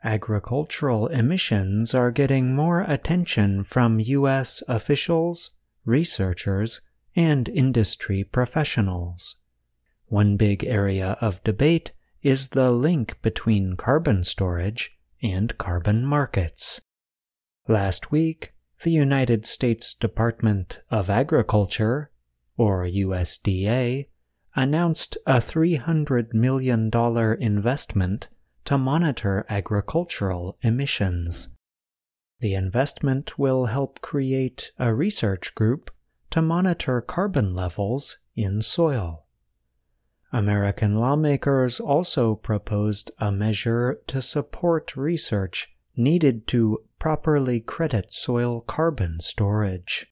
agricultural emissions are getting more attention from U.S. officials, researchers, and industry professionals. One big area of debate is the link between carbon storage and carbon markets. Last week, the United States Department of Agriculture, or USDA, announced a $300 million investment to monitor agricultural emissions. The investment will help create a research group to monitor carbon levels in soil. American lawmakers also proposed a measure to support research needed to properly credit soil carbon storage.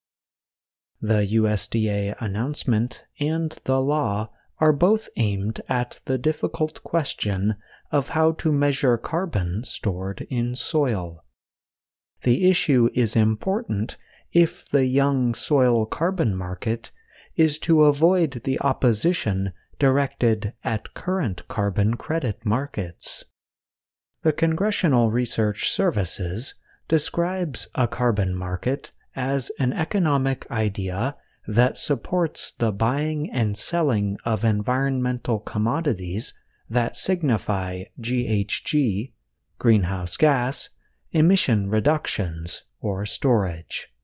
The USDA announcement and the law are both aimed at the difficult question of how to measure carbon stored in soil. The issue is important if the young soil carbon market is to avoid the opposition directed at current carbon credit markets. The Congressional Research Services describes a carbon market as an economic idea that supports the buying and selling of environmental commodities that signify GHG, greenhouse gas, emission reductions, or storage.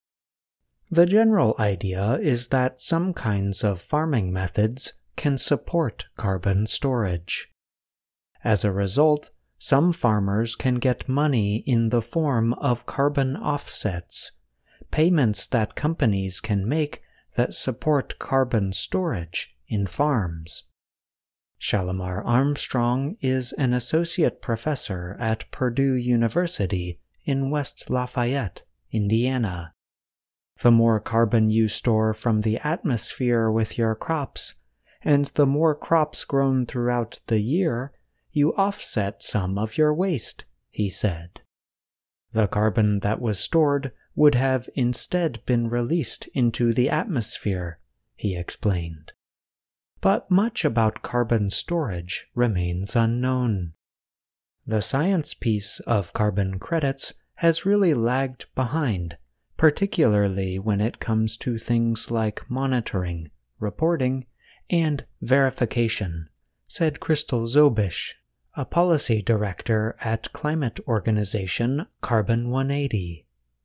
The general idea is that some kinds of farming methods can support carbon storage. As a result, some farmers can get money in the form of carbon offsets, payments that companies can make that support carbon storage in farms. Shalimar Armstrong is an associate professor at Purdue University in West Lafayette, Indiana. The more carbon you store from the atmosphere with your crops, and the more crops grown throughout the year, you offset some of your waste, he said. The carbon that was stored would have instead been released into the atmosphere, he explained. But much about carbon storage remains unknown. The science piece of carbon credits has really lagged behind, particularly when it comes to things like monitoring, reporting, and verification, said Crystal Zobish, a policy director at climate organization Carbon 180.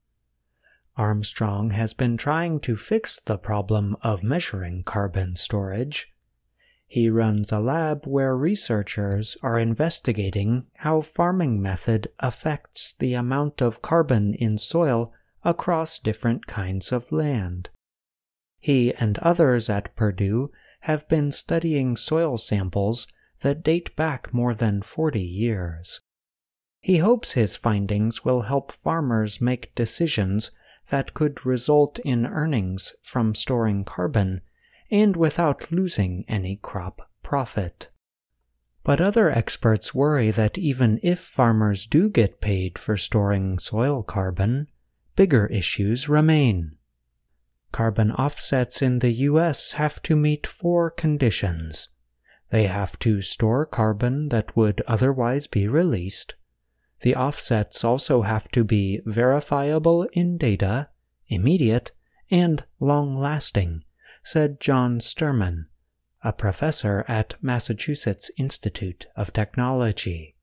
Armstrong has been trying to fix the problem of measuring carbon storage. He runs a lab where researchers are investigating how farming method affects the amount of carbon in soil across different kinds of land. He and others at Purdue have been studying soil samples that date back more than 40 years. He hopes his findings will help farmers make decisions that could result in earnings from storing carbon and without losing any crop profit. But other experts worry that even if farmers do get paid for storing soil carbon, bigger issues remain. Carbon offsets in the U.S. have to meet 4 conditions. They have to store carbon that would otherwise be released. The offsets also have to be verifiable in data, immediate, and long-lasting, said John Sturman, a professor at Massachusetts Institute of Technology.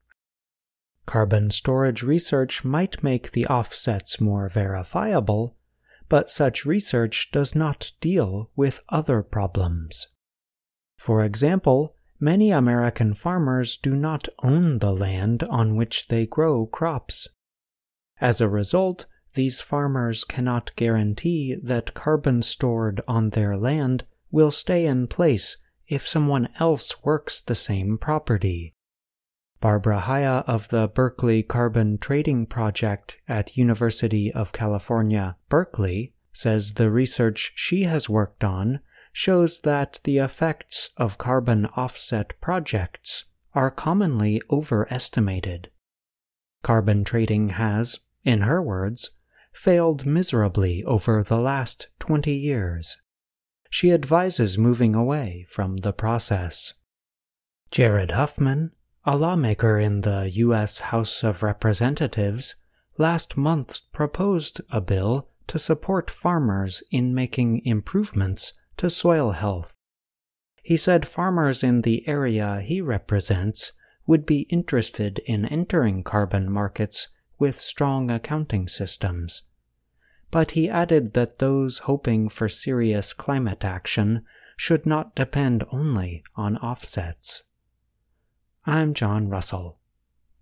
Carbon storage research might make the offsets more verifiable, but such research does not deal with other problems. For example, many American farmers do not own the land on which they grow crops. As a result, these farmers cannot guarantee that carbon stored on their land will stay in place if someone else works the same property. Barbara Haya of the Berkeley Carbon Trading Project at University of California, Berkeley, says the research she has worked on shows that the effects of carbon offset projects are commonly overestimated. Carbon trading has, in her words, failed miserably over the last 20 years. She advises moving away from the process. Jared Huffman, A lawmaker in the U.S. House of Representatives last month proposed a bill to support farmers in making improvements to soil health. He said farmers in the area he represents would be interested in entering carbon markets with strong accounting systems. But he added that those hoping for serious climate action should not depend only on offsets. I'm John Russell.